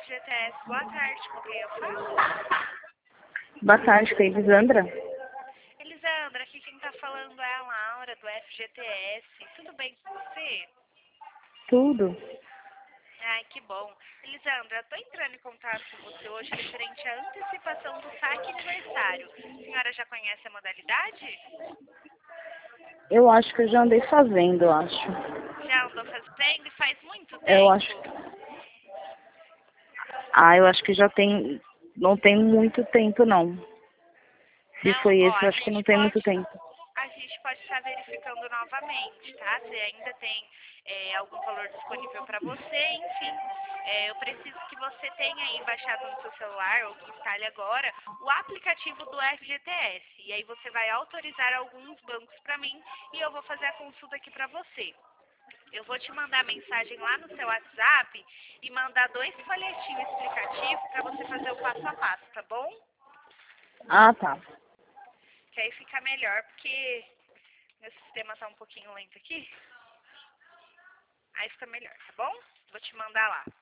FGTS. Boa tarde, com quem eu falo? Boa tarde, com a Elisandra. Elisandra, aqui quem tá falando é a Laura, do FGTS. Tudo bem com você? Tudo. Ai, que bom. Elisandra, tô entrando em contato com você hoje referente à antecipação do saque aniversário. A senhora já conhece a modalidade? Eu acho que eu já andei fazendo, eu acho. Já andou fazendo e faz muito tempo? Eu acho. Eu acho que já tem. Não tem muito tempo, não. Se Não, foi ó, esse, eu acho que não tem muito tempo. a gente pode estar verificando novamente, tá? Se ainda tem algum valor disponível para você, enfim. Eu preciso que você tenha aí baixado no seu celular, ou que instale agora, o aplicativo do FGTS. E aí você vai autorizar alguns bancos para mim e eu vou fazer a consulta aqui para você. Eu vou te mandar mensagem lá no seu WhatsApp e mandar 2 folhetinhos explicativos para você fazer o passo a passo, tá bom? Tá. Que aí fica melhor, porque meu sistema tá um pouquinho lento aqui. Aí fica melhor, tá bom? Vou te mandar lá.